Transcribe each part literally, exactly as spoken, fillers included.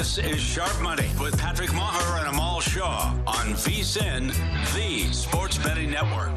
This is Sharp Money with Patrick Maher and Amal Shaw on V S I N, the Sports Betting Network.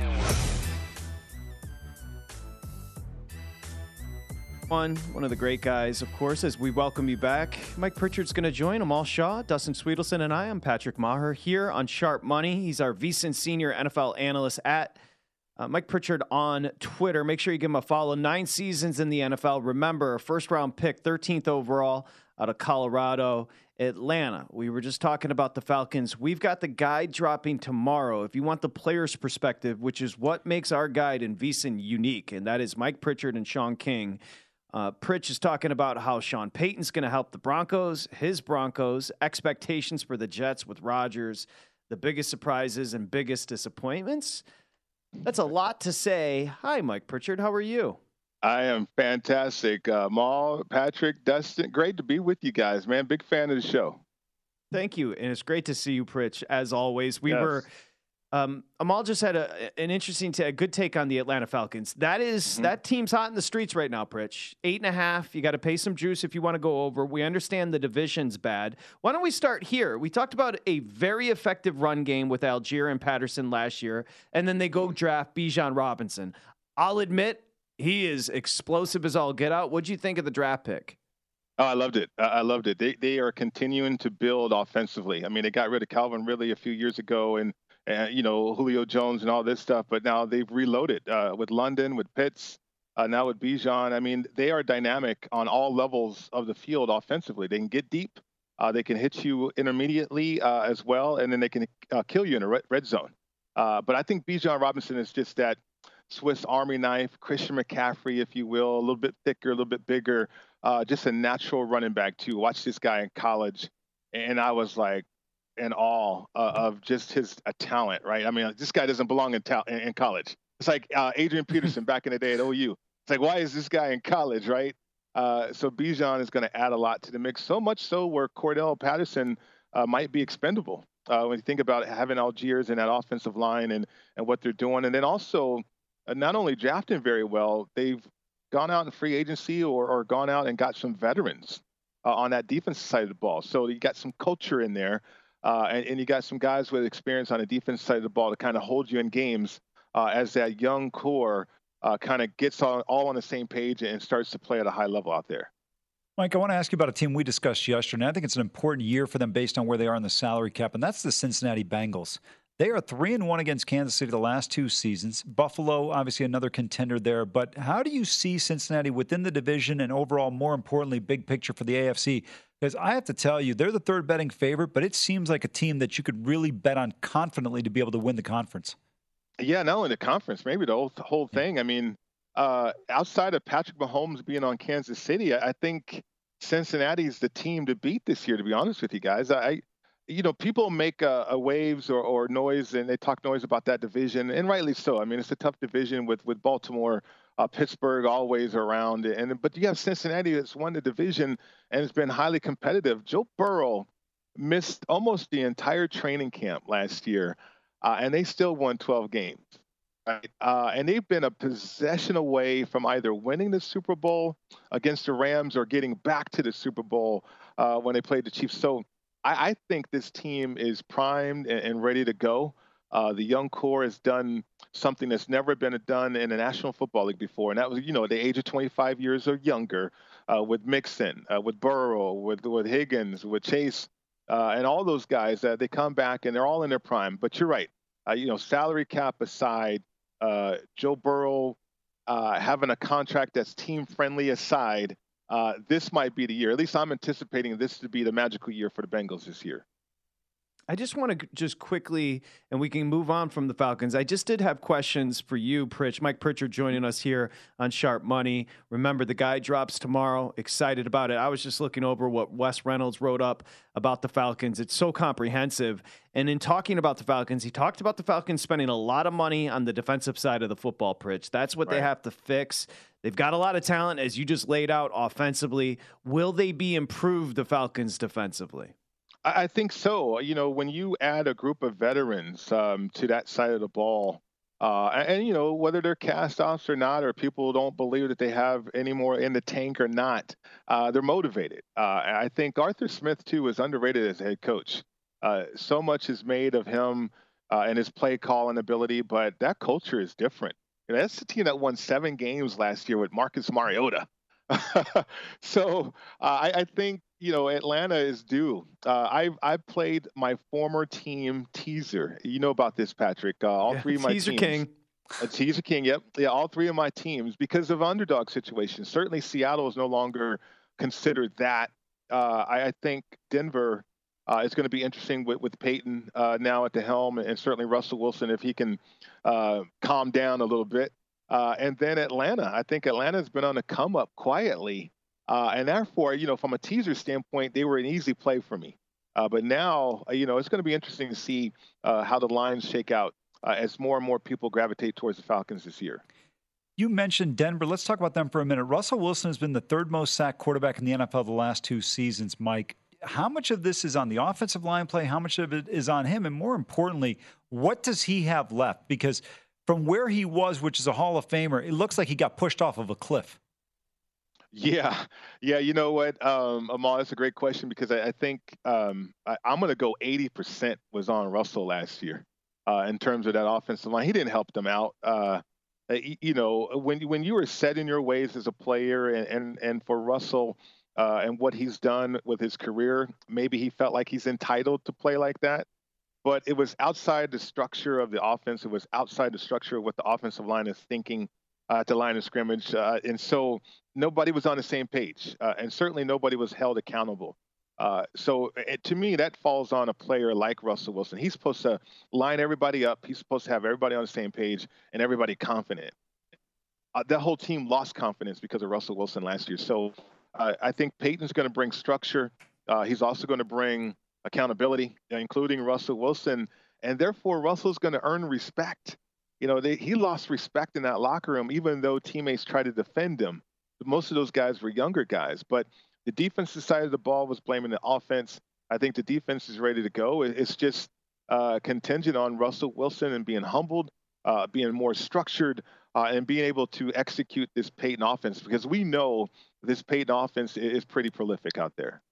One, one of the great guys, of course, as we welcome you back. Mike Pritchard's going to join Amal Shaw, Dustin Sweetelson, and I. I'm Patrick Maher here on Sharp Money. He's our V S I N senior N F L analyst at uh, Mike Pritchard on Twitter. Make sure you give him a follow. Nine seasons in the N F L. Remember, first round pick, thirteenth overall out of Colorado, Atlanta. We were just talking about the Falcons. We've got the guide dropping tomorrow. If you want the player's perspective, which is what makes our guide in V S I N unique, and that is Mike Pritchard and Sean King. Uh, Pritch is talking about how Sean Payton's going to help the Broncos, his Broncos, expectations for the Jets with Rodgers, the biggest surprises and biggest disappointments. That's a lot to say. Hi, Mike Pritchard. How are you? I am fantastic. Uh, Maul, Patrick, Dustin, great to be with you guys, man. Big fan of the show. Thank you. And it's great to see you, Pritch, as always. We yes. were um, Amal just had a, an interesting, t- a good take on the Atlanta Falcons. That is, mm-hmm. that team's hot in the streets right now, Pritch. Eight and a half. You got to pay some juice if you want to go over. We understand the division's bad. Why don't we start here? We talked about a very effective run game with Algier and Patterson last year, and then they go draft Bijan Robinson. I'll admit, he is explosive as all get out. What'd you think of the draft pick? Oh, I loved it. I loved it. They they are continuing to build offensively. I mean, they got rid of Calvin Ridley a few years ago, and uh, you know, Julio Jones and all this stuff. But now they've reloaded uh, with London, with Pitts, uh, now with Bijan. I mean, they are dynamic on all levels of the field offensively. They can get deep. Uh, they can hit you intermediately uh, as well, and then they can uh, kill you in a red, red zone. Uh, but I think Bijan Robinson is just that Swiss Army knife, Christian McCaffrey, if you will, a little bit thicker, a little bit bigger, uh, just a natural running back too. Watch this guy in college, and I was like in awe uh, of just his uh, talent, right? I mean, this guy doesn't belong in, ta- in college. It's like uh, Adrian Peterson back in the day at O U. It's like, why is this guy in college, right? Uh, so Bijan is going to add a lot to the mix, so much so where Cordell Patterson uh, might be expendable uh, when you think about having Algiers in that offensive line and, and what they're doing. And then also, Uh, not only drafting very well, they've gone out in free agency or, or gone out and got some veterans uh, on that defensive side of the ball. So you got some culture in there, uh, and, and you got some guys with experience on the defensive side of the ball to kind of hold you in games uh, as that young core uh, kind of gets all, all on the same page and starts to play at a high level out there. Mike, I want to ask you about a team we discussed yesterday. I think it's an important year for them based on where they are in the salary cap, and that's the Cincinnati Bengals. They are three and one against Kansas City the last two seasons. Buffalo, obviously another contender there. But how do you see Cincinnati within the division and overall, more importantly, big picture for the A F C? Because I have to tell you, they're the third betting favorite, but it seems like a team that you could really bet on confidently to be able to win the conference. Yeah, not only the conference, maybe the whole, the whole thing. I mean, uh, outside of Patrick Mahomes being on Kansas City, I, I think Cincinnati's the team to beat this year, to be honest with you guys. I You know, people make a, a waves or, or noise, and they talk noise about that division, and rightly so. I mean, it's a tough division with with Baltimore, uh, Pittsburgh always around, and but you have Cincinnati that's won the division and has been highly competitive. Joe Burrow missed almost the entire training camp last year, uh, and they still won twelve games. Right? Uh, and they've been a possession away from either winning the Super Bowl against the Rams or getting back to the Super Bowl uh, when they played the Chiefs. So I, I think this team is primed and, and ready to go. Uh, the young core has done something that's never been done in the National Football League before, and that was, you know, the age of twenty-five years or younger, uh, with Mixon, uh, with Burrow, with with Higgins, with Chase, uh, and all those guys. Uh, they come back and they're all in their prime. But you're right, uh, you know, salary cap aside, uh, Joe Burrow uh, having a contract that's team friendly aside. Uh, this might be the year. At least I'm anticipating this to be the magical year for the Bengals this year. I just want to just quickly, and we can move on from the Falcons. I just did have questions for you, Pritch. Mike Pritchard joining us here on Sharp Money. Remember, the guy drops tomorrow. Excited about it. I was just looking over what Wes Reynolds wrote up about the Falcons. It's so comprehensive. And in talking about the Falcons, he talked about the Falcons spending a lot of money on the defensive side of the football, Pritch. That's what right. they have to fix. They've got a lot of talent, as you just laid out, offensively. Will they be improved, the Falcons, defensively? I think so. You know, when you add a group of veterans um, to that side of the ball, Uh, and, and, you know, whether they're cast-offs or not, or people don't believe that they have any more in the tank or not, uh, they're motivated. Uh, and I think Arthur Smith, too, is underrated as a head coach. Uh, so much is made of him uh, and his play calling ability, but that culture is different. You know, that's the team that won seven games last year with Marcus Mariota. so uh, I, I think, you know, Atlanta is due. Uh, I've I've played my former team teaser. You know about this, Patrick. Uh, all yeah, three of my teaser teams. King. A teaser king. Yep. Yeah, all three of my teams because of underdog situations. Certainly, Seattle is no longer considered that. Uh, I, I think Denver uh, is going to be interesting with with Peyton uh, now at the helm, and certainly Russell Wilson if he can uh, calm down a little bit. Uh, and then Atlanta. I think Atlanta's been on the come up quietly. Uh, and therefore, you know, from a teaser standpoint, they were an easy play for me. Uh, but now, you know, it's going to be interesting to see uh, how the lines shake out uh, as more and more people gravitate towards the Falcons this year. You mentioned Denver. Let's talk about them for a minute. Russell Wilson has been the third most sacked quarterback in the N F L the last two seasons, Mike. How much of this is on the offensive line play? How much of it is on him? And more importantly, what does he have left? Because from where he was, which is a Hall of Famer, it looks like he got pushed off of a cliff. Yeah. Yeah. You know what, um, Amal, that's a great question because I, I think um, I, I'm going to go eighty percent was on Russell last year uh, in terms of that offensive line. He didn't help them out. Uh, you know, when, when you were set in your ways as a player and, and, and for Russell uh, and what he's done with his career, maybe he felt like he's entitled to play like that. But it was outside the structure of the offense. It was outside the structure of what the offensive line is thinking uh, at the line of scrimmage. Uh, and so nobody was on the same page. Uh, and certainly nobody was held accountable. Uh, so it, to me, that falls on a player like Russell Wilson. He's supposed to line everybody up. He's supposed to have everybody on the same page and everybody confident. Uh, that whole team lost confidence because of Russell Wilson last year. So uh, I think Peyton's going to bring structure. Uh, he's also going to bring accountability, including Russell Wilson. And therefore, Russell's going to earn respect. You know, they, he lost respect in that locker room, even though teammates tried to defend him. Most of those guys were younger guys. But the defensive side of the ball was blaming the offense. I think the defense is ready to go. It's just uh, contingent on Russell Wilson and being humbled, uh, being more structured, uh, and being able to execute this Peyton offense, because we know this Peyton offense is pretty prolific out there.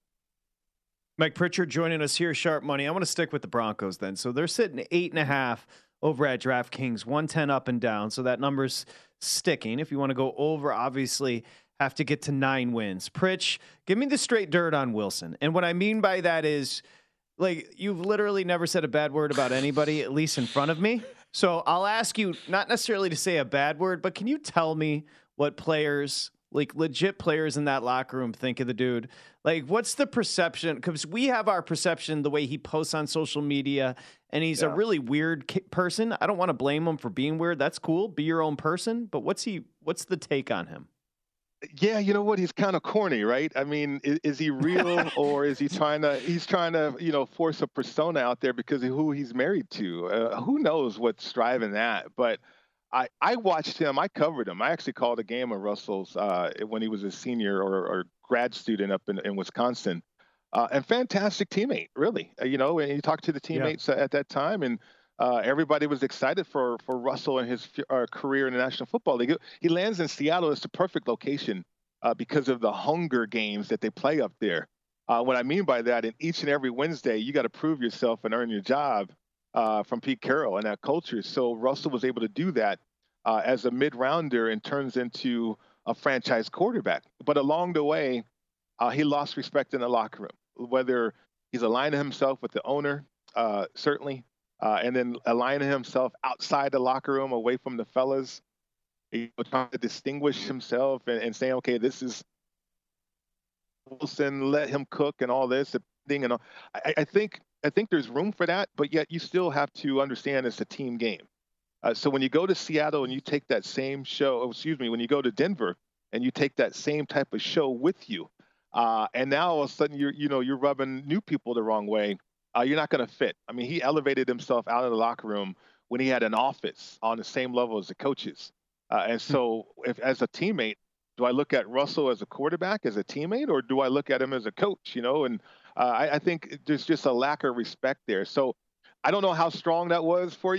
Mike Pritchard joining us here, Sharp Money. I want to stick with the Broncos then. So they're sitting eight and a half over at DraftKings, one ten up and down. So that number's sticking. If you want to go over, obviously have to get to nine wins. Pritch, give me the straight dirt on Wilson. And what I mean by that is, like, you've literally never said a bad word about anybody, at least in front of me. So I'll ask you, not necessarily to say a bad word, but can you tell me what players, like legit players in that locker room, think of the dude? Like, what's the perception? Because we have our perception, the way he posts on social media, and he's yeah. a really weird person. I don't want to blame him for being weird. That's cool. Be your own person. But what's he? What's the take on him? Yeah, you know what? He's kind of corny, right? I mean, is, is he real or is he trying to, he's trying to, you know, force a persona out there because of who he's married to? Uh, who knows what's driving that? But I, I watched him. I covered him. I actually called a game of Russell's uh, when he was a senior or, or grad student up in, in Wisconsin. Uh, and fantastic teammate, really. Uh, you know, and you talk to the teammates yeah. at that time, and Uh, everybody was excited for for Russell and his uh, career in the National Football League. He lands in Seattle. It's the perfect location uh, because of the hunger games that they play up there. Uh, what I mean by that, in each and every Wednesday, you got to prove yourself and earn your job uh, from Pete Carroll and that culture. So Russell was able to do that uh, as a mid-rounder and turns into a franchise quarterback. But along the way, uh, he lost respect in the locker room, whether he's aligning himself with the owner, uh, certainly, Uh, and then aligning himself outside the locker room, away from the fellas, you know, trying to distinguish himself and, and saying, okay, this is Wilson, let him cook and all this thing. And all. I, I think I think there's room for that, but yet you still have to understand it's a team game. Uh, so when you go to Seattle and you take that same show, oh, excuse me, when you go to Denver and you take that same type of show with you, uh, and now all of a sudden you're you know you're rubbing new people the wrong way. Uh, you're not going to fit. I mean, he elevated himself out of the locker room when he had an office on the same level as the coaches. Uh, and so if, as a teammate, do I look at Russell as a quarterback, as a teammate, or do I look at him as a coach, you know? And uh, I, I think there's just a lack of respect there. So I don't know how strong that was for you,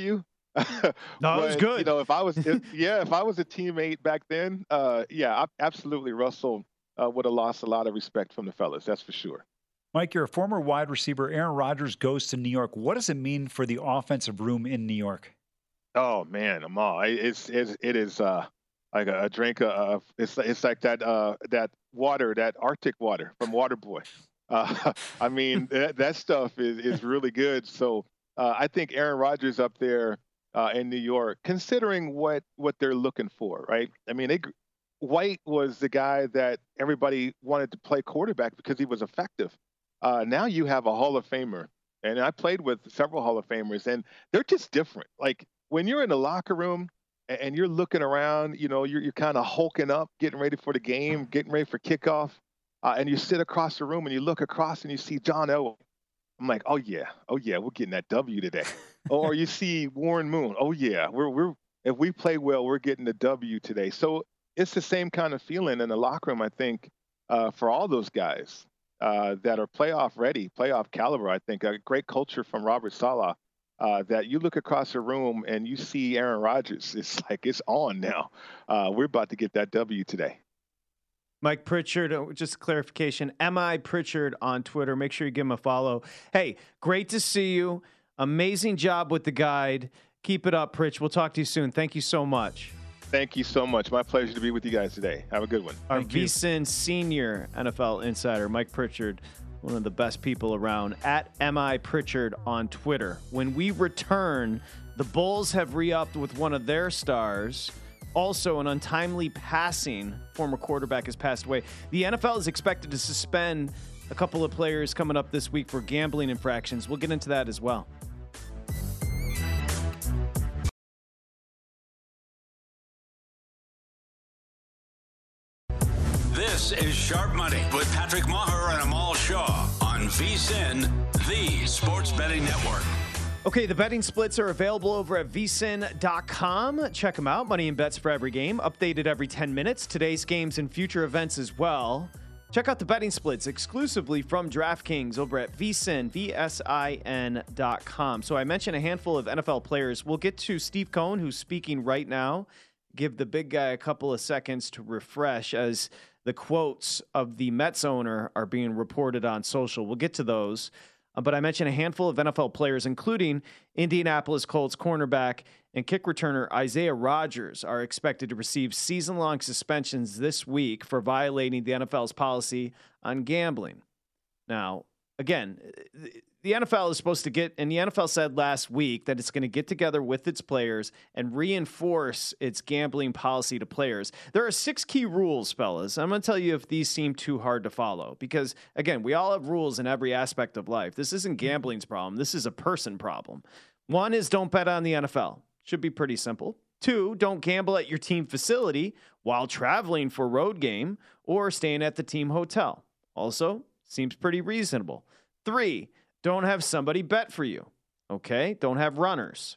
No, it was But, good. You know, if I was, if, yeah, if I was a teammate back then, uh, yeah, I, absolutely, Russell uh, would have lost a lot of respect from the fellas. That's for sure. Mike, you're a former wide receiver. Aaron Rodgers goes to New York. What does it mean for the offensive room in New York? Oh man, Amal, it's, it's it is uh, like a, a drink of it's it's like that uh, that water, that Arctic water from Waterboy. Uh, I mean that, that stuff is is really good. So uh, I think Aaron Rodgers up there uh, in New York, considering what what they're looking for, right? I mean, they, White was the guy that everybody wanted to play quarterback because he was effective. Uh, now you have a Hall of Famer, and I played with several Hall of Famers, and they're just different. Like when you're in the locker room and you're looking around, you know, you're, you're kind of hulking up, getting ready for the game, getting ready for kickoff, uh, and you sit across the room and you look across and you see John Elway. I'm like, oh yeah, oh yeah, we're getting that W today. Or you see Warren Moon. Oh yeah, we're we're if we play well, we're getting the W today. So it's the same kind of feeling in the locker room, I think, uh, for all those guys. Uh, that are playoff ready, playoff caliber. I think a great culture from Robert Saleh. Uh, that you look across the room and you see Aaron Rodgers. It's like it's on now. Uh, we're about to get that W today. Mike Pritchard, just clarification. M I Pritchard on Twitter. Make sure you give him a follow. Hey, great to see you. Amazing job with the guide. Keep it up, Pritch. We'll talk to you soon. Thank you so much. Thank you so much. My pleasure to be with you guys today. Have a good one. Our VSiN senior N F L insider, Mike Pritchard, one of the best people around, at M I Pritchard on Twitter. When we return, the Bulls have re-upped with one of their stars. Also, an untimely passing. Former quarterback has passed away. The N F L is expected to suspend a couple of players coming up this week for gambling infractions. We'll get into that as well. This is Sharp Money with Patrick Maher and Amal Shaw on VSiN, the Sports Betting Network. Okay, the betting splits are available over at V S I N dot com. Check them out. Money and bets for every game, updated every ten minutes. Today's games and future events as well. Check out the betting splits exclusively from DraftKings over at V S I N, V S I N dot com. So I mentioned a handful of N F L players. We'll get to Steve Cohen, who's speaking right now. Give the big guy a couple of seconds to refresh as the quotes of the Mets owner are being reported on social. We'll get to those. Uh, but I mentioned a handful of N F L players, including Indianapolis Colts cornerback and kick returner Isaiah Rodgers, are expected to receive season-long suspensions this week for violating the N F L's policy on gambling. Now, again, the N F L is supposed to get, and the N F L said last week that it's going to get together with its players and reinforce its gambling policy to players. There are six key rules, fellas. I'm going to tell you if these seem too hard to follow because, again, we all have rules in every aspect of life. This isn't gambling's problem. This is a person problem. One is don't bet on the N F L. Should be pretty simple. Two, don't gamble at your team facility while traveling for road game or staying at the team hotel. Also, seems pretty reasonable. Three, don't have somebody bet for you. Okay? Don't have runners.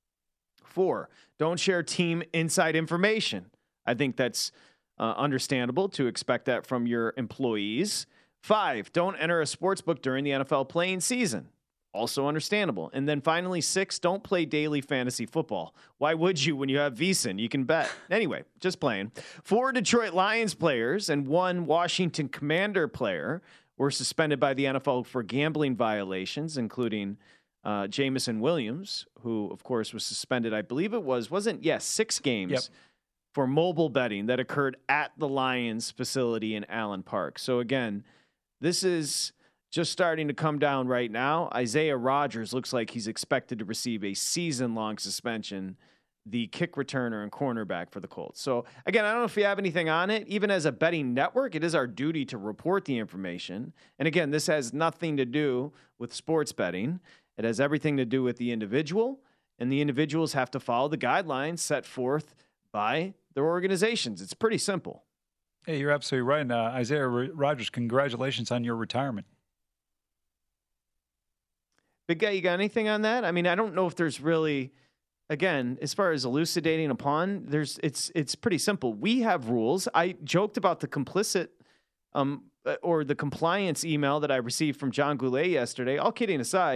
Four, don't share team inside information. I think that's uh, understandable to expect that from your employees. Five, don't enter a sports book during the N F L playing season. Also understandable. And then finally, six, don't play daily fantasy football. Why would you when you have VSiN? You can bet. Anyway, just playing. Four Detroit Lions players and one Washington Commander player were suspended by the N F L for gambling violations, including uh, Jameson Williams, who, of course, was suspended, I believe it was, wasn't, yes, yeah, six games yep. for mobile betting that occurred at the Lions facility in Allen Park. So, again, this is just starting to come down right now. Isaiah Rodgers looks like he's expected to receive a season-long suspension, the kick returner and cornerback for the Colts. So, again, I don't know if you have anything on it. Even as a betting network, it is our duty to report the information. And, again, this has nothing to do with sports betting. It has everything to do with the individual, and the individuals have to follow the guidelines set forth by their organizations. It's pretty simple. Hey, you're absolutely right. And, uh, Isaiah Rodgers, congratulations on your retirement. Big guy, you got anything on that? I mean, I don't know if there's really, again, as far as elucidating upon, there's it's it's pretty simple. We have rules. I joked about the complicit um, or the compliance email that I received from John Goulet yesterday. All kidding aside,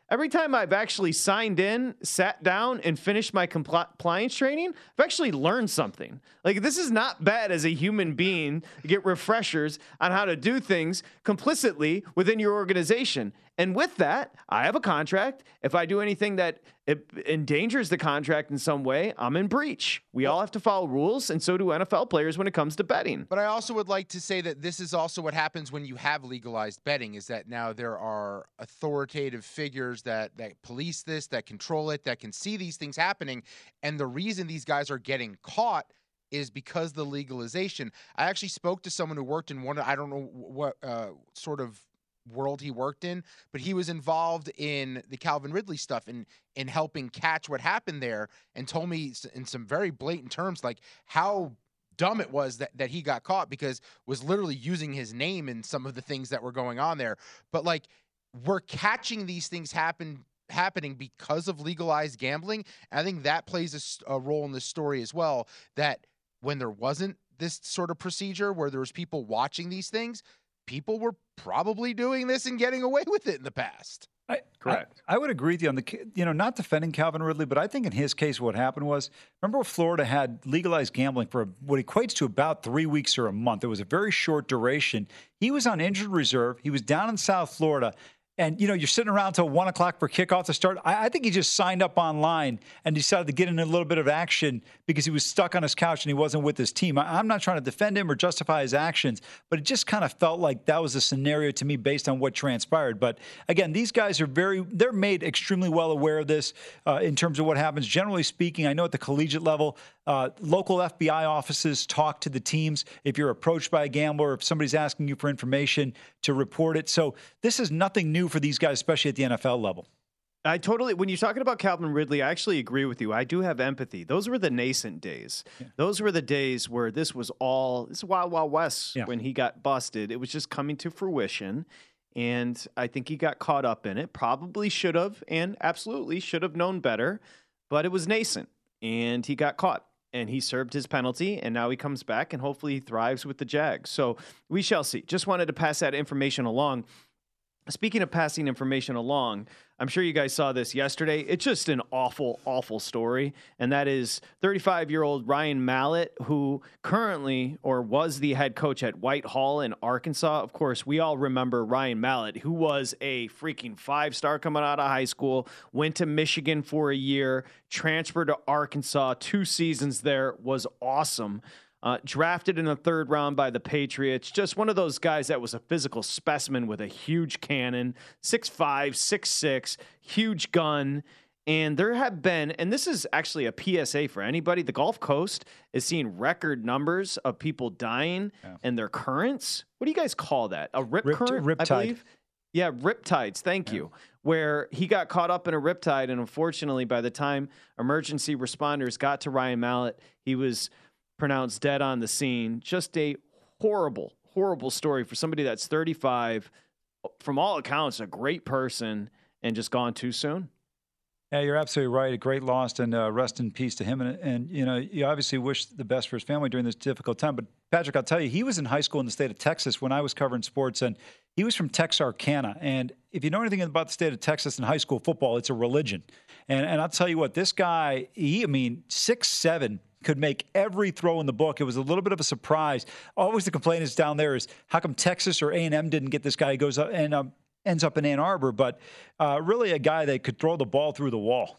Every time I've actually signed in, sat down, and finished my compliance training, I've actually learned something. Like, this is not bad as a human being to get refreshers on how to do things complicitly within your organization. And with that, I have a contract. If I do anything that it endangers the contract in some way, I'm in breach. We all have to follow rules, and so do N F L players when it comes to betting. But I also would like to say that this is also what happens when you have legalized betting, is that now there are authoritative figures that, that police this, that control it, that can see these things happening. And the reason these guys are getting caught is because the legalization. I actually spoke to someone who worked in one, I don't know what uh, sort of world he worked in, but he was involved in the Calvin Ridley stuff and in helping catch what happened there, and told me in some very blatant terms like how dumb it was that, that he got caught, because was literally using his name in some of the things that were going on there. But like, we're catching these things happen happening because of legalized gambling. And I think that plays a, a role in this story as well, that when there wasn't this sort of procedure where there was people watching these things, people were probably doing this and getting away with it in the past. I, Correct. I, I would agree with you on the, you know, not defending Calvin Ridley, but I think in his case, what happened was, remember Florida had legalized gambling for what equates to about three weeks or a month. It was a very short duration. He was on injured reserve. He was down in South Florida. And, you know, you're sitting around till one o'clock for kickoff to start. I, I think he just signed up online and decided to get in a little bit of action because he was stuck on his couch and he wasn't with his team. I, I'm not trying to defend him or justify his actions, but it just kind of felt like that was a scenario to me based on what transpired. But again, these guys are very, they're made extremely well aware of this uh, in terms of what happens. Generally speaking, I know at the collegiate level, uh, local F B I offices talk to the teams if you're approached by a gambler, if somebody's asking you for information to report it. So this is nothing new for these guys, especially at the N F L level. I totally, when you're talking about Calvin Ridley, I actually agree with you. I do have empathy. Those were the nascent days. Yeah. Those were the days where this was all, this is Wild Wild West yeah. when he got busted. It was just coming to fruition. And I think he got caught up in it. Probably should have, and absolutely should have known better. But it was nascent, and he got caught. And he served his penalty, and now he comes back, and hopefully he thrives with the Jags. So we shall see. Just wanted to pass that information along. Speaking of passing information along, I'm sure you guys saw this yesterday. It's just an awful, awful story, and that is thirty-five-year-old Ryan Mallett, who currently or was the head coach at Whitehall in Arkansas. Of course, we all remember Ryan Mallett, who was a freaking five-star coming out of high school, went to Michigan for a year, transferred to Arkansas, two seasons there, was awesome. Uh, drafted in the third round by the Patriots. Just one of those guys that was a physical specimen with a huge cannon, six five, six six, huge gun. And there have been, and this is actually a P S A for anybody, the Gulf Coast is seeing record numbers of people dying yeah. and their currents. What do you guys call that? A rip, rip current, rip I tide. believe? Yeah, riptides. Thank yeah. you. Where he got caught up in a riptide, and unfortunately, by the time emergency responders got to Ryan Mallett, he was pronounced dead on the scene. Just a horrible, horrible story for somebody that's thirty-five, from all accounts, a great person, and just gone too soon. Yeah, you're absolutely right. A great loss, and uh, rest in peace to him. And, and, you know, you obviously wish the best for his family during this difficult time. But, Patrick, I'll tell you, he was in high school in the state of Texas when I was covering sports, and he was from Texarkana. And if you know anything about the state of Texas and high school football, it's a religion. And, and I'll tell you what, this guy, he, I mean, six seven, could make every throw in the book. It was a little bit of a surprise. Always the complaint is down there is how come Texas or A and M didn't get this guy? He goes up and um, ends up in Ann Arbor, but uh, really a guy that could throw the ball through the wall.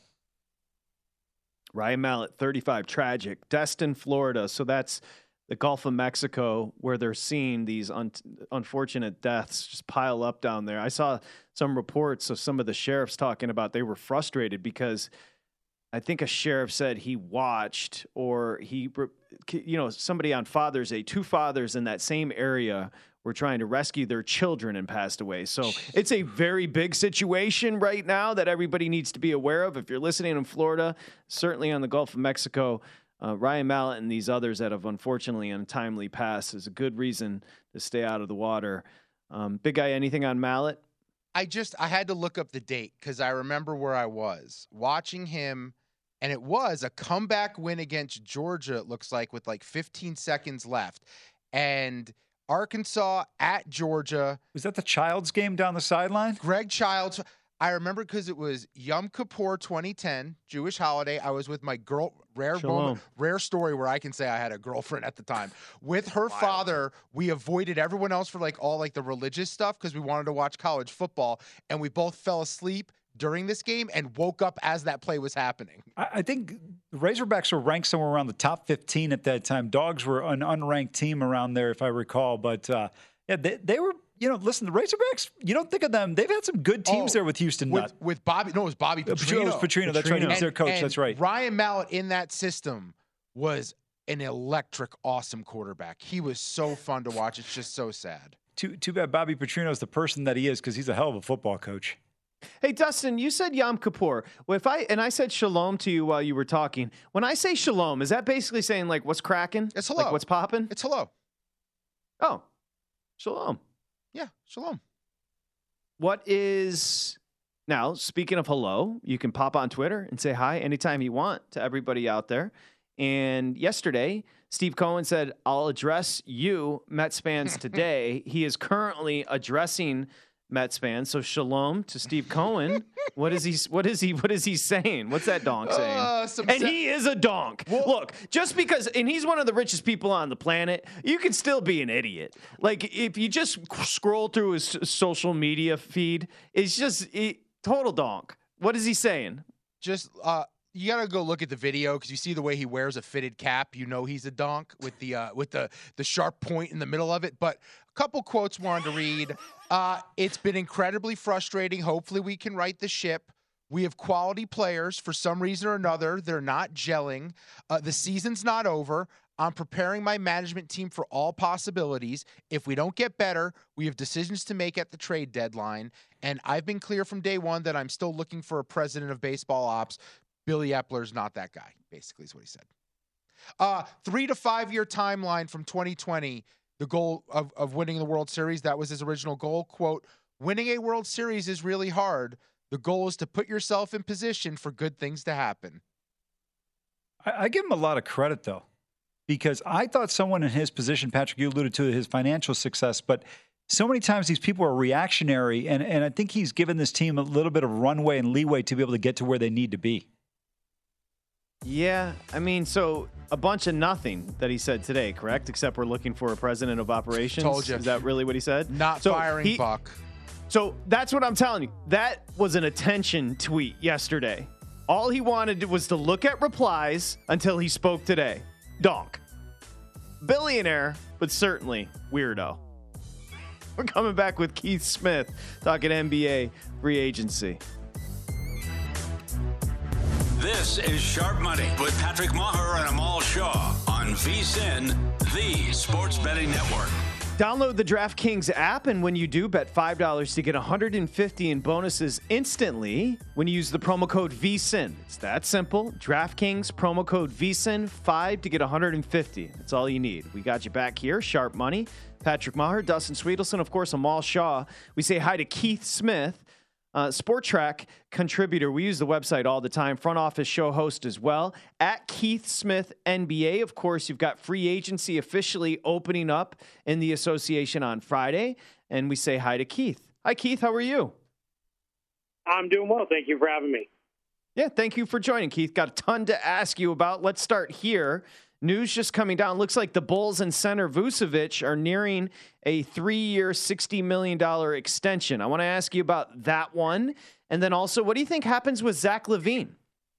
Ryan Mallett, thirty-five, tragic. Destin, Florida. So that's the Gulf of Mexico, where they're seeing these un- unfortunate deaths just pile up down there. I saw some reports of some of the sheriffs talking about they were frustrated because I think a sheriff said he watched, or he, you know, somebody on Father's Day, two fathers in that same area were trying to rescue their children and passed away. So it's a very big situation right now that everybody needs to be aware of. If you're listening in Florida, certainly on the Gulf of Mexico, uh, Ryan Mallett and these others that have unfortunately untimely passed is a good reason to stay out of the water. Um, big guy, anything on Mallett? I just, I had to look up the date because I remember where I was watching him. And it was a comeback win against Georgia, it looks like, with like fifteen seconds left. And Arkansas at Georgia. Was that the Childs game down the sideline? Greg Childs. I remember because it was Yom Kippur twenty ten, Jewish holiday. I was with my girl, rare Shalom. moment, rare story where I can say I had a girlfriend at the time. With her father, we avoided everyone else for like all like the religious stuff because we wanted to watch college football, and we both fell asleep during this game and woke up as that play was happening. I, I think the Razorbacks were ranked somewhere around the top fifteen at that time. Dogs were an unranked team around there, if I recall. But uh, yeah, they, they were. You know, listen, the Razorbacks, you don't think of them. They've had some good teams Oh, there with Houston With, Nutt. with Bobby, no, it was Bobby Uh, Petrino. It was Petrino, that's right. He was And- their coach, and that's right. Ryan Mallett in that system was an electric, awesome quarterback. He was so fun to watch. It's just so sad. Too, too bad Bobby Petrino is the person that he is because he's a hell of a football coach. Hey, Dustin, you said Yom Kippur. Well, if I and I said shalom to you while you were talking. When I say shalom, is that basically saying like what's cracking? It's hello. Like what's popping? It's hello. Oh, shalom. Yeah, shalom. What is now? Speaking of hello, you can pop on Twitter and say hi anytime you want to everybody out there. And yesterday, Steve Cohen said, "I'll address you, Mets fans, today." He is currently addressing Mets fans. So shalom to Steve Cohen. What is he? What is he? What is he saying? What's that donk saying? Uh, some and sa- he is a donk. Look, just because, and he's one of the richest people on the planet, you can still be an idiot. Like if you just scroll through his social media feed, it's just it, total donk. What is he saying? Just uh, you gotta go look at the video because you see the way he wears a fitted cap. You know he's a donk with the uh, with the the sharp point in the middle of it. But a couple quotes wanted to read. Uh, it's been incredibly frustrating. Hopefully we can right the ship. We have quality players. For some reason or another, they're not gelling. Uh, the season's not over. I'm preparing my management team for all possibilities. If we don't get better, we have decisions to make at the trade deadline. And I've been clear from day one that I'm still looking for a president of baseball ops. Billy Epler's not that guy, basically is what he said. Uh, three to five year timeline from twenty twenty. The goal of, of winning the World Series, that was his original goal. Quote, winning a World Series is really hard. The goal is to put yourself in position for good things to happen. I, I give him a lot of credit, though, because I thought someone in his position, Patrick, you alluded to his financial success, but so many times these people are reactionary, and, and I think he's given this team a little bit of runway and leeway to be able to get to where they need to be. Yeah, I mean, so a bunch of nothing that he said today, correct? Except we're looking for a president of operations. Told you. Is that really what he said? Not So firing he- Buck. So that's what I'm telling you. That was an attention tweet yesterday. All he wanted was to look at replies until he spoke today. Donk. Billionaire, but certainly weirdo. We're coming back with Keith Smith talking N B A free agency. This is Sharp Money with Patrick Maher and Amal Shaw on VSiN, the Sports Betting Network. Download the DraftKings app, and when you do, bet five dollars to get one hundred fifty dollars in bonuses instantly when you use the promo code VSiN. It's that simple. DraftKings, promo code VSiN, five to get one hundred fifty dollars. That's all you need. We got you back here, Sharp Money. Patrick Maher, Dustin Sweetelson, of course, Amal Shaw. We say hi to Keith Smith, uh, Sport Track contributor. We use the website all the time. Front office show host as well. At Keith Smith N B A, of course, you've got free agency officially opening up in the association on Friday. And we say hi to Keith. Hi, Keith. How are you? I'm doing well. Thank you for having me. Yeah, thank you for joining, Keith. Got a ton to ask you about. Let's start here. News just coming down. Looks like the Bulls and center Vucevic are nearing a three-year, sixty million dollars extension. I want to ask you about that one. And then also, what do you think happens with Zach LaVine?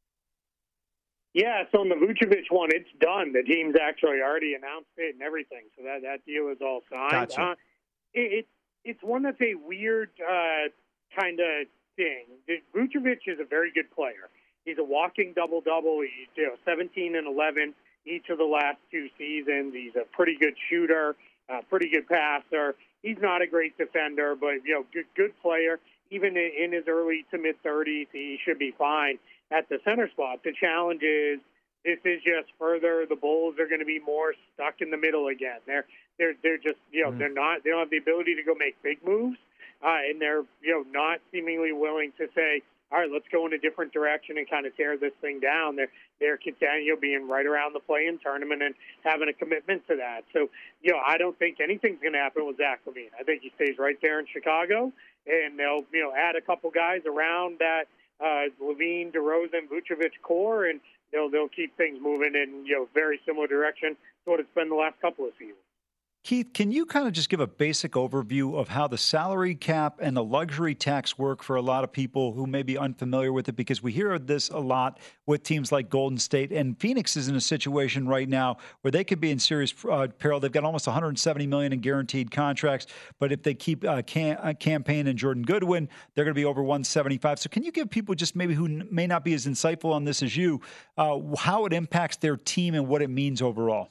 Yeah, so on the Vucevic one, it's done. The team's actually already announced it and everything, so that, that deal is all signed. Gotcha. Uh, it, it, it's one that's a weird uh, kind of thing. Vucevic is a very good player. He's a walking double-double. He's you know, seventeen and eleven each of the last two seasons. He's a pretty good shooter, a pretty good passer. He's not a great defender, but you know, good, good player. Even in, in his early to mid thirties, he should be fine at the center spot. The challenge is this is just further. The Bulls are going to be more stuck in the middle again. They're they're they're just you know mm. they're not they don't have the ability to go make big moves, uh, and they're you know not seemingly willing to say, all right, let's go in a different direction and kind of tear this thing down. They're they're content, you know, being right around the play-in tournament and having a commitment to that. So, you know, I don't think anything's going to happen with Zach LaVine. I think he stays right there in Chicago, and they'll you know add a couple guys around that uh, Levine, DeRozan, Vucevic core, and they'll they'll keep things moving in you know very similar direction to what it's been the last couple of seasons. Keith, can you kind of just give a basic overview of how the salary cap and the luxury tax work for a lot of people who may be unfamiliar with it? Because we hear this a lot with teams like Golden State, and Phoenix is in a situation right now where they could be in serious uh, peril. They've got almost one hundred seventy million dollars in guaranteed contracts, but if they keep uh, Cam- uh, Campaign and Jordan Goodwin, they're going to be over one seventy-five. So can you give people just maybe who n- may not be as insightful on this as you, uh, how it impacts their team and what it means overall?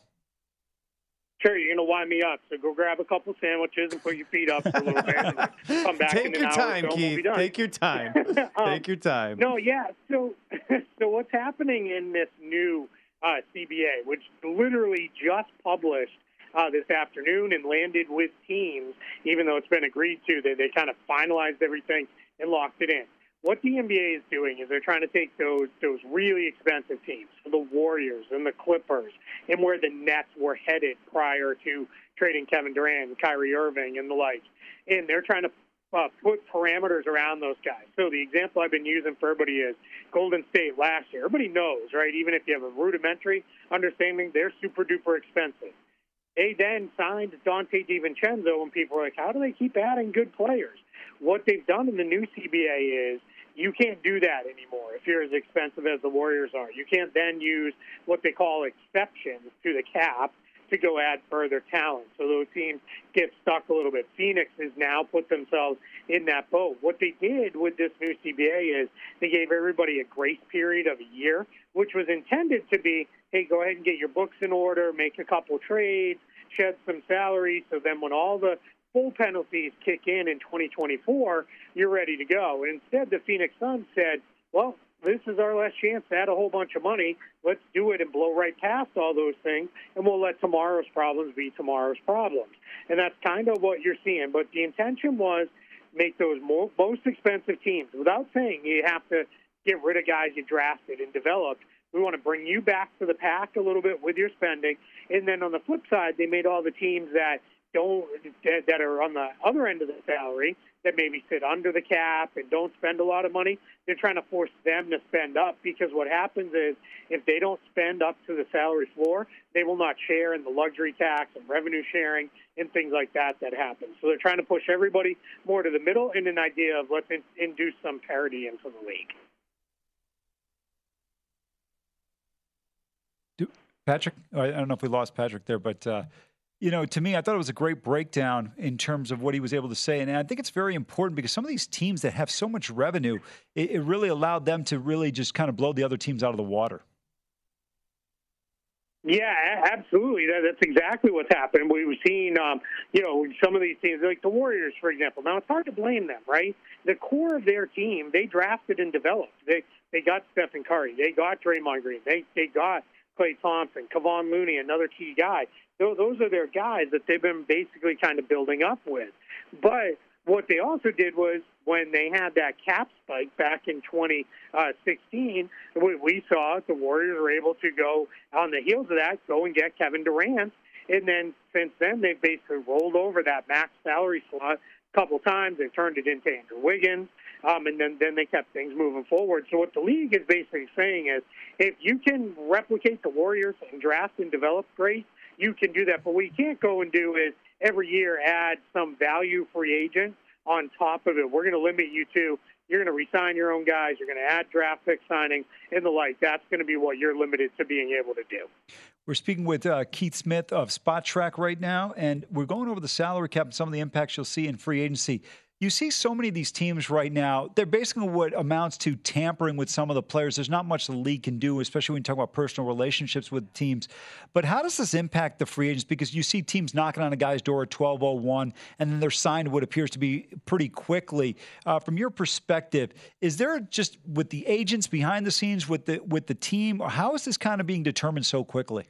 Sure, you're going to wind me up, so go grab a couple sandwiches and put your feet up for a little bit. And come back Take in your an time, hour, so Keith. we'll be done. Take your time. um, Take your time. No, yeah. So, so what's happening in this new uh, C B A, which literally just published uh, this afternoon and landed with teams, even though it's been agreed to, they they kind of finalized everything and locked it in. What the N B A is doing is they're trying to take those those really expensive teams, the Warriors and the Clippers, and where the Nets were headed prior to trading Kevin Durant, Kyrie Irving, and the like, and they're trying to uh, put parameters around those guys. So the example I've been using for everybody is Golden State last year. Everybody knows, right? Even if you have a rudimentary understanding, they're super duper expensive. They then signed Dante DiVincenzo, and people are like, how do they keep adding good players? What they've done in the new C B A is you can't do that anymore if you're as expensive as the Warriors are. You can't then use what they call exceptions to the cap to go add further talent. So those teams get stuck a little bit. Phoenix has now put themselves in that boat. What they did with this new C B A is they gave everybody a grace period of a year, which was intended to be, hey, go ahead and get your books in order, make a couple trades, shed some salary, so then when all the full penalties kick in in twenty twenty-four, you're ready to go. And instead, the Phoenix Suns said, well, this is our last chance to add a whole bunch of money. Let's do it and blow right past all those things, and we'll let tomorrow's problems be tomorrow's problems. And that's kind of what you're seeing. But the intention was make those more, most expensive teams, without saying you have to get rid of guys you drafted and developed. We want to bring you back to the pack a little bit with your spending. And then on the flip side, they made all the teams that don't that are on the other end of the salary, that maybe sit under the cap and don't spend a lot of money, they're trying to force them to spend up, because what happens is if they don't spend up to the salary floor, they will not share in the luxury tax and revenue sharing and things like that that happen. So they're trying to push everybody more to the middle in an idea of let's in, induce some parity into the league. Patrick, I don't know if we lost Patrick there, but uh, you know, to me, I thought it was a great breakdown in terms of what he was able to say. And I think it's very important because some of these teams that have so much revenue, it, it really allowed them to really just kind of blow the other teams out of the water. Yeah, absolutely. That, that's exactly what's happened. We've seen, um, you know, some of these teams, like the Warriors, for example. Now, it's hard to blame them, right? The core of their team, they drafted and developed. They they got Stephen Curry. They got Draymond Green. They, they got Klay Thompson, Kevon Looney, another key guy. Those are their guys that they've been basically kind of building up with. But what they also did was when they had that cap spike back in twenty sixteen, we saw the Warriors were able to go on the heels of that, go and get Kevin Durant. And then since then, they've basically rolled over that max salary slot a couple times. They've turned it into Andrew Wiggins. Um, and then, then they kept things moving forward. So what the league is basically saying is if you can replicate the Warriors and draft and develop great, you can do that. But what you can't go and do is every year add some value free agent on top of it. We're going to limit you to, you're going to re-sign your own guys, you're going to add draft pick signings and the like. That's going to be what you're limited to being able to do. We're speaking with uh, Keith Smith of Spot Track right now, and we're going over the salary cap and some of the impacts you'll see in free agency. You see so many of these teams right now, they're basically what amounts to tampering with some of the players. There's not much the league can do, especially when you talk about personal relationships with teams. But how does this impact the free agents? Because you see teams knocking on a guy's door at twelve oh one, and then they're signed what appears to be pretty quickly. Uh, from your perspective, is there just with the agents behind the scenes, with the with the team, or how is this kind of being determined so quickly?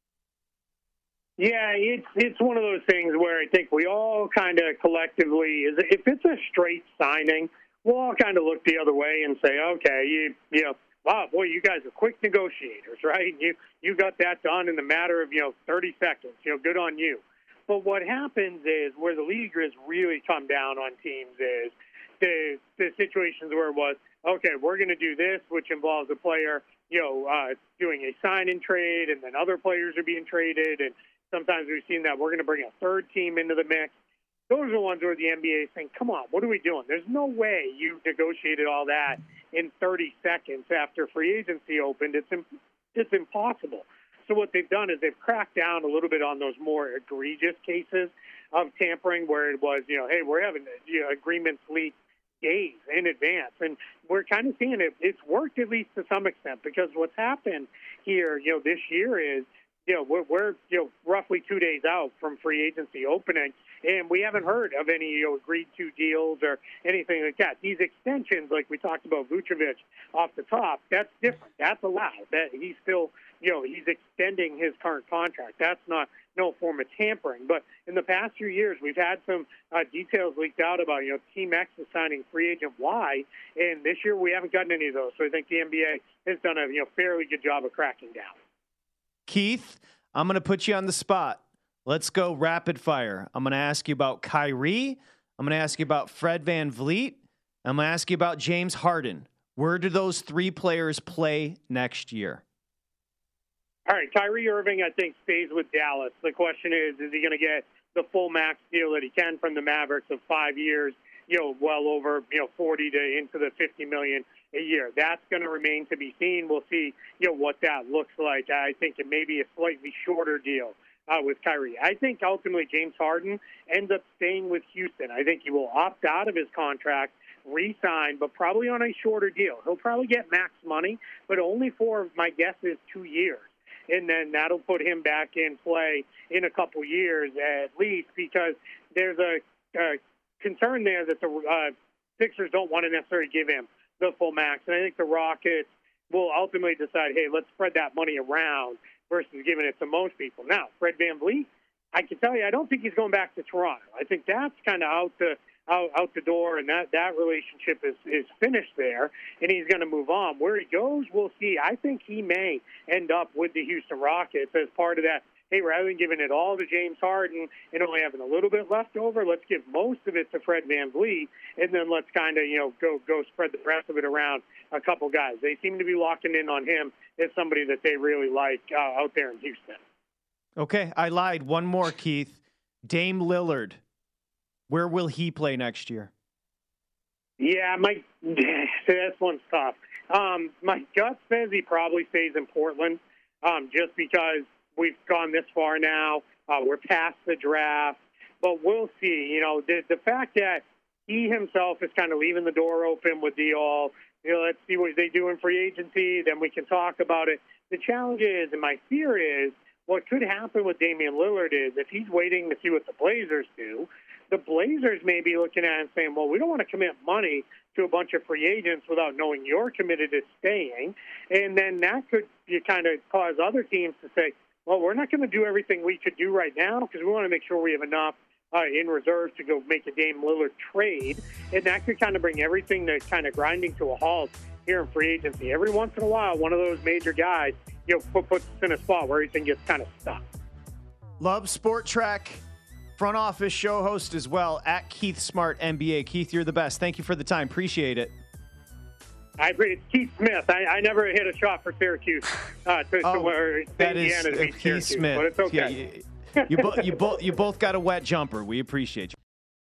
Yeah, it's it's one of those things where I think we all kind of collectively, is if it's a straight signing, we'll all kind of look the other way and say, okay, you you know, wow, boy, you guys are quick negotiators, right? You you got that done in a matter of, you know, thirty seconds. You know, good on you. But what happens is where the league has really come down on teams is the the situations where it was, okay, we're going to do this, which involves a player, you know, uh, doing a sign-in trade, and then other players are being traded, and sometimes we've seen that we're going to bring a third team into the mix. Those are the ones where the N B A is saying, come on, what are we doing? There's no way you negotiated all that in thirty seconds after free agency opened. It's im- it's impossible. So what they've done is they've cracked down a little bit on those more egregious cases of tampering where it was, you know, hey, we're having you know, agreements leaked days in advance. And we're kind of seeing it. It's worked at least to some extent, because what's happened here, you know, this year is, you know, we're, we're you know, roughly two days out from free agency opening, and we haven't heard of any, you know, agreed-to deals or anything like that. These extensions, like we talked about Vucevic off the top, that's different. That's allowed. That he's still, you know, he's extending his current contract. That's not no form of tampering. But in the past few years, we've had some uh, details leaked out about, you know, Team X is signing free agent Y, and this year we haven't gotten any of those. So I think the N B A has done a, you know, fairly good job of cracking down. Keith, I'm going to put you on the spot. Let's go rapid fire. I'm going to ask you about Kyrie. I'm going to ask you about Fred VanVleet. I'm going to ask you about James Harden. Where do those three players play next year? All right, Kyrie Irving, I think, stays with Dallas. The question is, is he going to get the full max deal that he can from the Mavericks of five years, you know, well over, you know, forty to into the fifty million a year? That's going to remain to be seen. We'll see, you know, what that looks like. I think it may be a slightly shorter deal uh, with Kyrie. I think ultimately James Harden ends up staying with Houston. I think he will opt out of his contract, re-sign, but probably on a shorter deal. He'll probably get max money, but only for, my guess is, two years. And then that'll put him back in play in a couple years at least, because there's a, a concern there that the uh, Sixers don't want to necessarily give him the full max. And I think the Rockets will ultimately decide, hey, let's spread that money around versus giving it to most people. Now, Fred VanVleet, I can tell you, I don't think he's going back to Toronto. I think that's kind of out the out, out the door, and that, that relationship is, is finished there, and he's going to move on. Where he goes, we'll see. I think he may end up with the Houston Rockets as part of that. Hey, rather than giving it all to James Harden and only having a little bit left over, let's give most of it to Fred VanVleet, and then let's kind of, you know, go go spread the rest of it around a couple guys. They seem to be locking in on him as somebody that they really like uh, out there in Houston. Okay, I lied. One more, Keith. Dame Lillard. Where will he play next year? Yeah, my this one's tough. Um, my gut says he probably stays in Portland, um, just because we've gone this far now. Uh, we're past the draft, but we'll see. You know, the the fact that he himself is kind of leaving the door open with the all, you know, let's see what they do in free agency, then we can talk about it. The challenge is, and my fear is, what could happen with Damian Lillard is if he's waiting to see what the Blazers do, the Blazers may be looking at it and saying, well, we don't want to commit money to a bunch of free agents without knowing you're committed to staying. And then that could you kind of cause other teams to say, well, we're not going to do everything we could do right now because we want to make sure we have enough uh, in reserve to go make a Dame Lillard trade. And that could kind of bring everything to kind of grinding to a halt here in free agency. Every once in a while, one of those major guys, you know, put, puts us in a spot where everything gets kind of stuck. Love Sport Track. Front office show host as well, at Keith Smart N B A. Keith, you're the best. Thank you for the time. Appreciate it. I agree. It's Keith Smith. I, I never hit a shot for Syracuse. Uh, to, oh, to where that is Indiana uh, Keith Syracuse, Smith. But it's okay. Yeah, you, you, bo- you, bo- you both got a wet jumper. We appreciate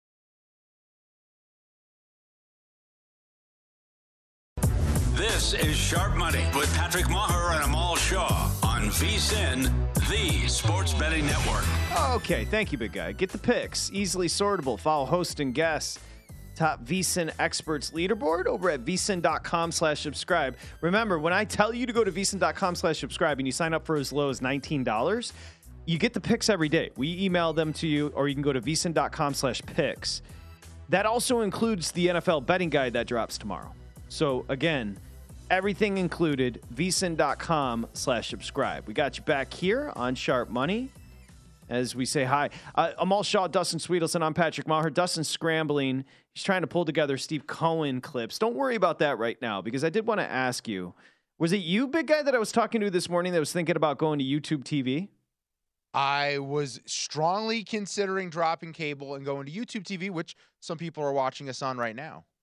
you. This is Sharp Money with Patrick Maher and Amal Shaw on VSiN, the Sports Betting Network. Okay, thank you, big guy. Get the picks. Easily sortable. Follow host and guests. Top VSiN experts leaderboard over at vsin.com slash subscribe. Remember, when I tell you to go to vsin.com slash subscribe and you sign up for as low as nineteen dollars, you get the picks every day. We email them to you, or you can go to vsin.com slash picks. That also includes the N F L betting guide that drops tomorrow. So again, everything included, vsin.com slash subscribe. We got you back here on Sharp Money as we say hi. Uh, Amal Shaw, Dustin Sweetelson, I'm Patrick Maher. Dustin's scrambling. He's trying to pull together Steve Cohen clips. Don't worry about that right now, because I did want to ask you, was it you, big guy, that I was talking to this morning that was thinking about going to YouTube T V? I was strongly considering dropping cable and going to YouTube T V, which some people are watching us on right now.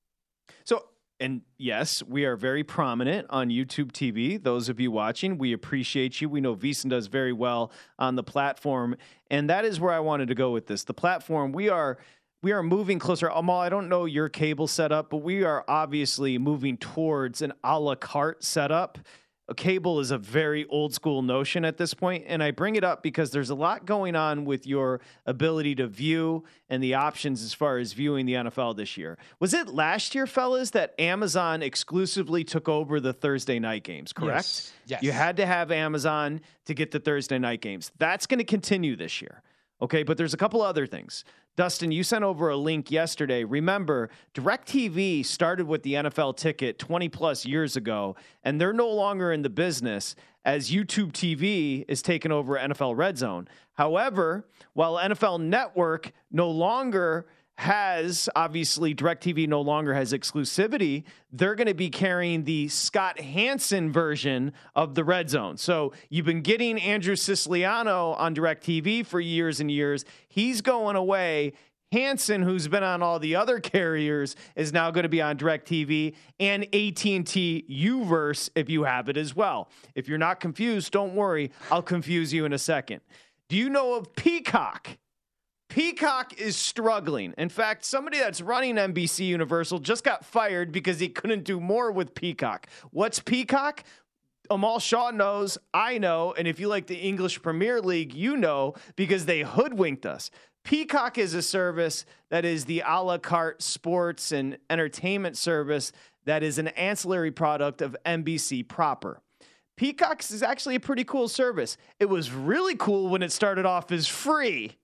So, and yes, we are very prominent on YouTube T V. Those of you watching, we appreciate you. We know VSiN does very well on the platform, and that is where I wanted to go with this. The platform, we are we are moving closer. Amal, I don't know your cable setup, but we are obviously moving towards an a la carte setup. A cable is a very old school notion at this point, and I bring it up because there's a lot going on with your ability to view and the options as far as viewing the N F L this year. Was it last year, fellas, that Amazon exclusively took over the Thursday night games, correct? Yes. Yes. You had to have Amazon to get the Thursday night games. That's going to continue this year. Okay, but there's a couple other things. Dustin, you sent over a link yesterday. Remember, DirecTV started with the N F L ticket twenty plus years ago, and they're no longer in the business as YouTube T V is taking over N F L Red Zone. However, while N F L Network no longer has, obviously, DirecTV no longer has exclusivity, they're going to be carrying the Scott Hanson version of the Red Zone. So you've been getting Andrew Siciliano on DirecTV for years and years. He's going away. Hanson, who's been on all the other carriers, is now going to be on DirecTV and A T and T U-verse if you have it as well. If you're not confused, don't worry. I'll confuse you in a second. Do you know of Peacock? Peacock is struggling. In fact, somebody that's running N B C Universal just got fired because he couldn't do more with Peacock. What's Peacock? Amal Shaw knows, I know, and if you like the English Premier League, you know, because they hoodwinked us. Peacock is a service that is the a la carte sports and entertainment service that is an ancillary product of N B C proper. Peacock is actually a pretty cool service. It was really cool when it started off as free.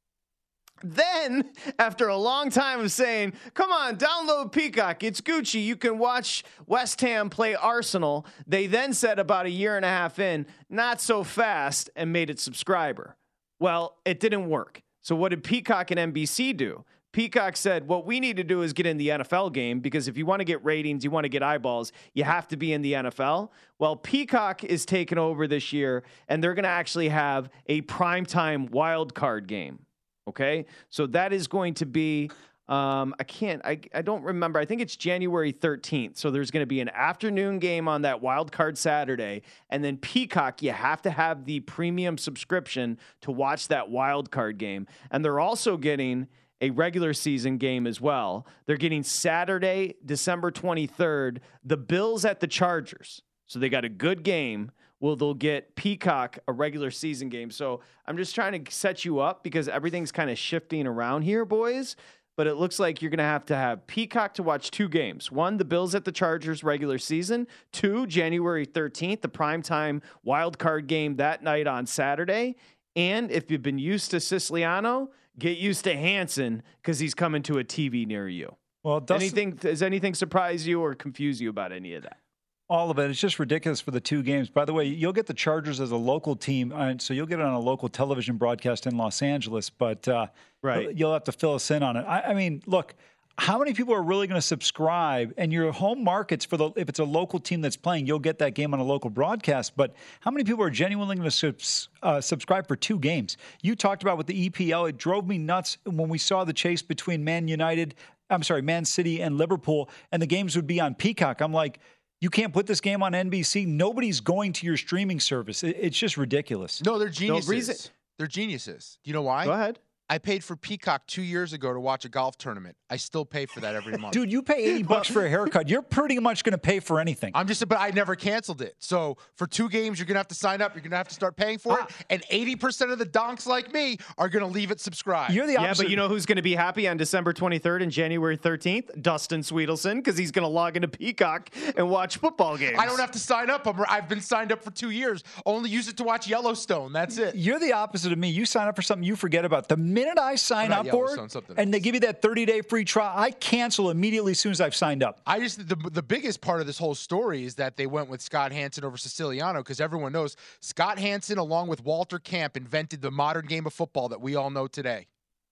Then, after a long time of saying, come on, download Peacock, it's Gucci, you can watch West Ham play Arsenal, they then said about a year and a half in, not so fast, and made it subscriber. Well, it didn't work. So what did Peacock and N B C do? Peacock said, what we need to do is get in the N F L game, because if you want to get ratings, you want to get eyeballs, you have to be in the N F L. Well, Peacock is taking over this year, and they're going to actually have a primetime wild card game. Okay, so that is going to be, um, I can't, I, I don't remember. I think it's January thirteenth. So there's going to be an afternoon game on that wild card Saturday. And then Peacock, you have to have the premium subscription to watch that wild card game. And they're also getting a regular season game as well. They're getting Saturday, December twenty-third, the Bills at the Chargers. So they got a good game. Well, they'll get Peacock a regular season game. So I'm just trying to set you up because everything's kind of shifting around here, boys. But it looks like you're going to have to have Peacock to watch two games. One, the Bills at the Chargers regular season. Two, January thirteenth, the primetime wild card game that night on Saturday. And if you've been used to Siciliano, get used to Hanson because he's coming to a T V near you. Well, Dustin, anything, does anything surprise you or confuse you about any of that? all of it. It's just ridiculous for the two games. By the way, you'll get the Chargers as a local team, and so you'll get it on a local television broadcast in Los Angeles, but uh, right. you'll have to fill us in on it. I, I mean, look, how many people are really going to subscribe? And your home markets, for the if it's a local team that's playing, you'll get that game on a local broadcast. But how many people are genuinely going to subs, uh, subscribe for two games? You talked about with the E P L. It drove me nuts when we saw the chase between Man United, I'm sorry, Man City and Liverpool, and the games would be on Peacock. I'm like, you can't put this game on N B C. Nobody's going to your streaming service. It, it's just ridiculous. No, they're geniuses. No reason- They're geniuses. Do you know why? Go ahead. I paid for Peacock two years ago to watch a golf tournament. I still pay for that every month. Dude, you pay eighty bucks for a haircut. You're pretty much going to pay for anything. I'm just, but I never canceled it. So for two games, you're going to have to sign up. You're going to have to start paying for Ah. it. And eighty percent of the donks like me are going to leave it subscribed. You're the Yeah, opposite. but you know who's going to be happy on December twenty-third and January thirteenth? Dustin Sweetelson, because he's going to log into Peacock and watch football games. I don't have to sign up. I'm, I've been signed up for two years. Only use it to watch Yellowstone. That's it. You're the opposite of me. You sign up for something you forget about. The minute I sign Not up for Yellowstone, it, something and they else. give you that thirty-day free trial, I cancel immediately as soon as I've signed up. I just the the biggest part of this whole story is that they went with Scott Hanson over Siciliano because everyone knows Scott Hanson, along with Walter Camp, invented the modern game of football that we all know today.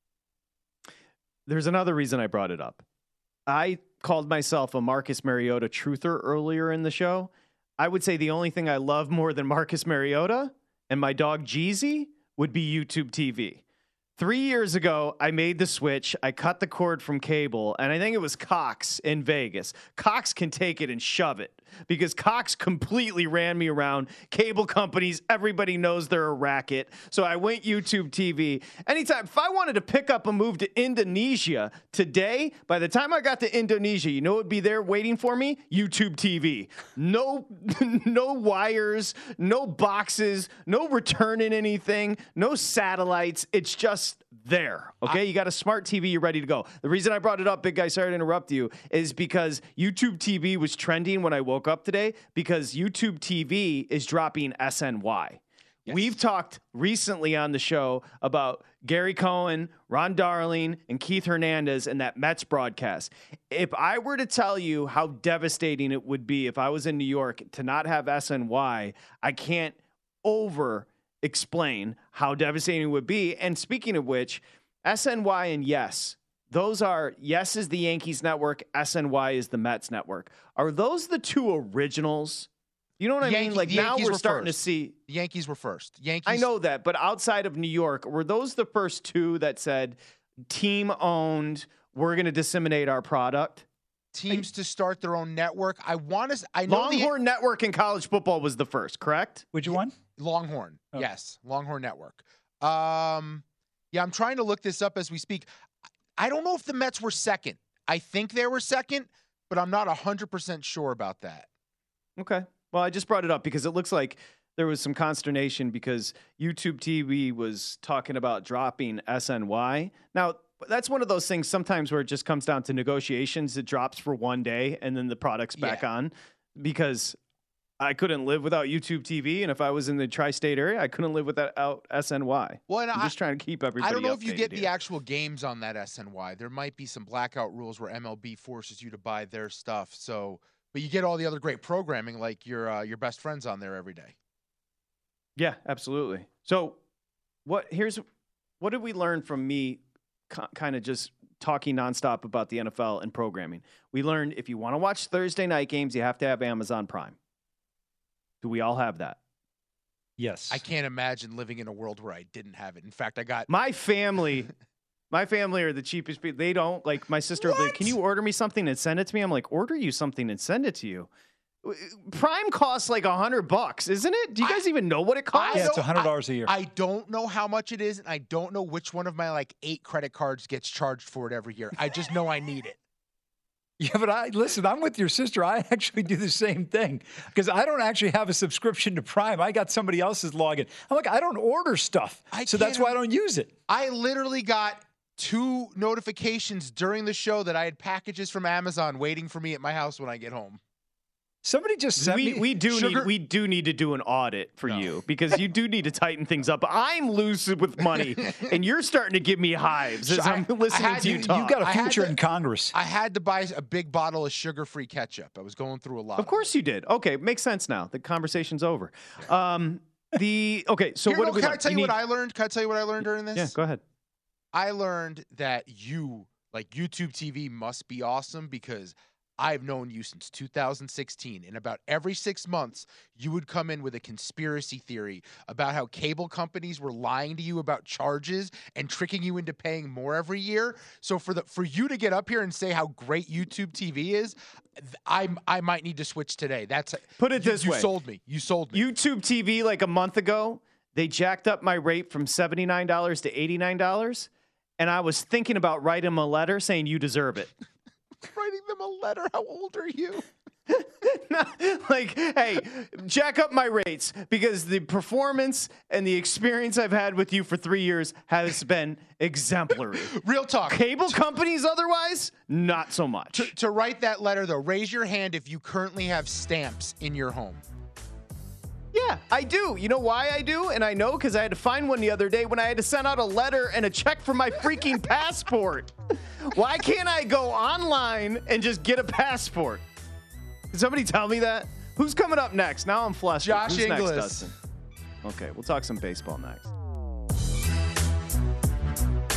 There's another reason I brought it up. I called myself a Marcus Mariota truther earlier in the show. I would say the only thing I love more than Marcus Mariota and my dog Jeezy would be YouTube T V. Three years ago, I made the switch. I cut the cord from cable, and I think it was Cox in Vegas. Cox can take it and shove it because Cox completely ran me around. Cable companies, everybody knows they're a racket. So I went YouTube T V. Anytime, if I wanted to pick up a move to Indonesia today, by the time I got to Indonesia, you know what would be there waiting for me? YouTube T V. No, no wires, no boxes, no returning anything, no satellites. It's just there. Okay. I, you got a smart T V. You're ready to go. The reason I brought it up, big guy, sorry to interrupt you, is because YouTube T V was trending when I woke up today because YouTube T V is dropping S N Y. Yes. We've talked recently on the show about Gary Cohen, Ron Darling, and Keith Hernandez and that Mets broadcast. If I were to tell you how devastating it would be if I was in New York to not have S N Y, I can't over explain how devastating it would be. And speaking of which, S N Y and Yes, those are, Yes is the Yankees network, S N Y is the Mets network. Are those the two originals? You know what I Yankee, mean? Like now we're starting first. to see. The Yankees were first. Yankees. I know that, but outside of New York, were those the first two that said team owned, we're going to disseminate our product? Teams to start their own network. I want to. I know Longhorn the, Network in college football was the first, correct? Which one? Longhorn. Oh. Yes, Longhorn Network. Um, yeah, I'm trying to look this up as we speak. I don't know if the Mets were second. I think they were second, but I'm not one hundred percent sure about that. Okay. Well, I just brought it up because it looks like there was some consternation because YouTube T V was talking about dropping S N Y. Now, that's one of those things sometimes where it just comes down to negotiations. It drops for one day and then the product's back yeah. on because I couldn't live without YouTube T V. And if I was in the tri-state area, I couldn't live without S N Y. Well, and I'm I, just trying to keep everybody I don't know if you get here. the actual games on that S N Y. There might be some blackout rules where M L B forces you to buy their stuff. So, but you get all the other great programming like your uh, your best friends on there every day. Yeah, absolutely. So what here's what did we learn from me co- kind of just talking nonstop about the N F L and programming? We learned if you want to watch Thursday night games, you have to have Amazon Prime. Do we all have that? Yes. I can't imagine living in a world where I didn't have it. In fact, I got My family My family are the cheapest people. They don't like my sister. Will be like, can you order me something and send it to me? I'm like, order you something and send it to you. Prime costs like a hundred bucks, isn't it? Do you guys I, even know what it costs? Yeah, it's a hundred dollars a year. I don't know how much it is, and I don't know which one of my like eight credit cards gets charged for it every year. I just know I need it. Yeah, but I listen, I'm with your sister. I actually do the same thing because I don't actually have a subscription to Prime. I got somebody else's login. I'm like, I don't order stuff. I so that's why I don't use it. I literally got two notifications during the show that I had packages from Amazon waiting for me at my house when I get home. Somebody just sent we, me. We do sugar. need we do need to do an audit for No. you because you do need to tighten things up. I'm loose with money, and you're starting to give me hives as So I'm I- listening I had to you to- talk. You've got a I had future to- in Congress. I had to buy a big bottle of sugar-free ketchup. I was going through a lot. Of course you did. Okay, makes sense now. The conversation's over. Um, the okay. So Here, what no, do we can learn? I tell you, need- what I learned? Can I tell you what I learned during this? Yeah, go ahead. I learned that you, like YouTube T V, must be awesome because I've known you since two thousand sixteen, and about every six months, you would come in with a conspiracy theory about how cable companies were lying to you about charges and tricking you into paying more every year. So for the for you to get up here and say how great YouTube T V is, I I might need to switch today. That's Put it you, this you way. sold me. You sold me. YouTube T V like a month ago, they jacked up my rate from seventy-nine dollars to eighty-nine dollars, and I was thinking about writing them a letter saying you deserve it. Writing them a letter. How old are you? Like, hey, jack up my rates because the performance and the experience I've had with you for three years has been exemplary. Real talk. Cable companies otherwise, not so much. To, to write that letter, though, raise your hand if you currently have stamps in your home. Yeah, I do. You know why I do? And I know because I had to find one the other day when I had to send out a letter and a check for my freaking passport. Why can't I go online and just get a passport? Can somebody tell me that? Who's coming up next? Now I'm flustered. Josh Who's next, Inglis. Dustin? Okay, we'll talk some baseball next.